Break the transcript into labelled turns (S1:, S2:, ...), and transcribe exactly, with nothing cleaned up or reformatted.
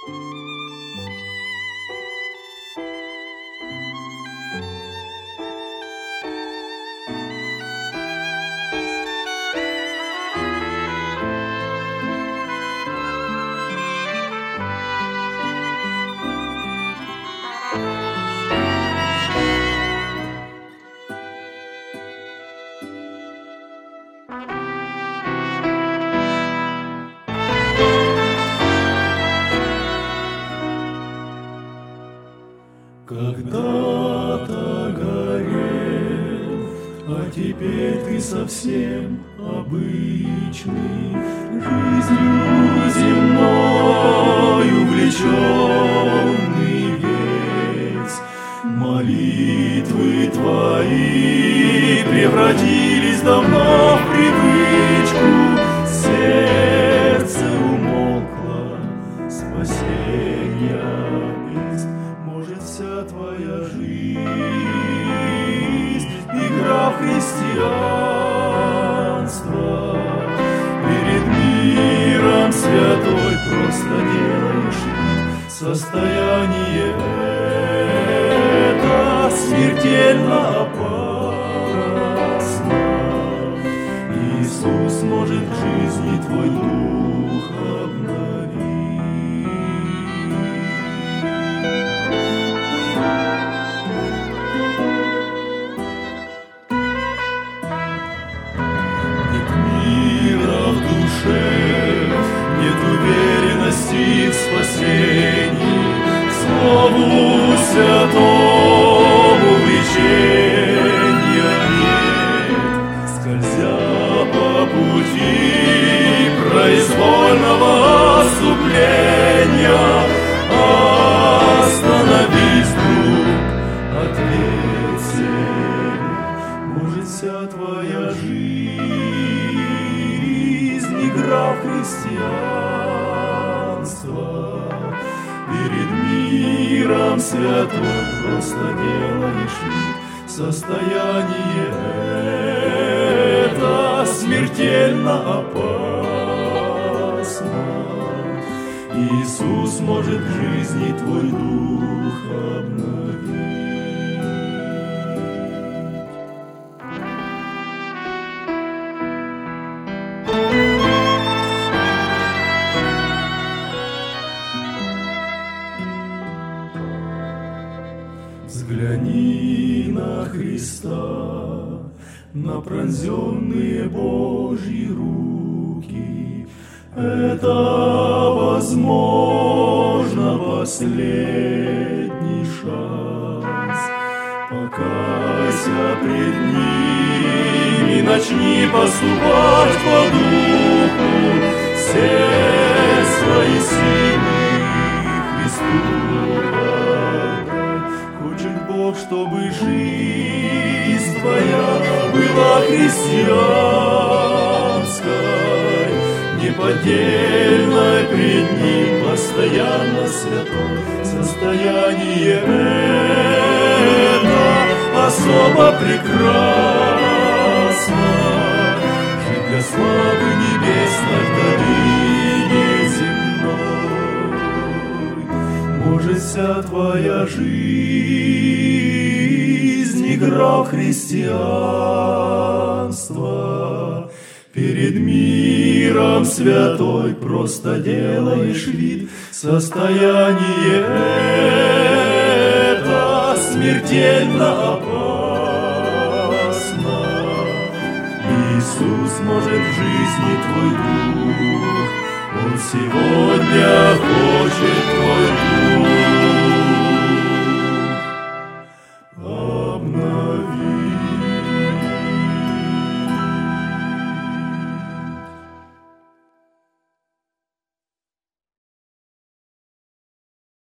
S1: Когда-то горел, а теперь ты совсем обычный, жизнью земной увлеченный весь. Молитвы твои превратились давно в привычку, сердце умолкло, спасенья без. Может, вся твоя жизнь игра в христианство, перед миром святой просто делаешь вид. Состояние это смертельно опасно. Иисус может в жизни твой дух обновить. Нет уверенности в спасении, к слову святому влечения нет. Скользя по пути произвольного отступления, остановись, друг, ответь себе, может, вся твоя жизнь игра в христианство, перед миром святой просто делаешь вид. Состояние это смертельно опасно. Иисус может в жизни твой дух обновить. Взгляни на Христа, на пронзенные Божьи руки. Это, возможно, последний шанс. Покайся пред ними, начни поступать по духу. Все свои силы Христу. Бог, чтобы жизнь твоя была христианской, неподдельной пред Ним, постоянно святой. Состояние это особо прекрасно, жить для славы небесной в долине земной. Может, вся твоя жизнь игра в христианство, перед миром святой просто делаешь вид. Состояние это смертельно опасно. Иисус может в жизни твой дух, Он сегодня ходит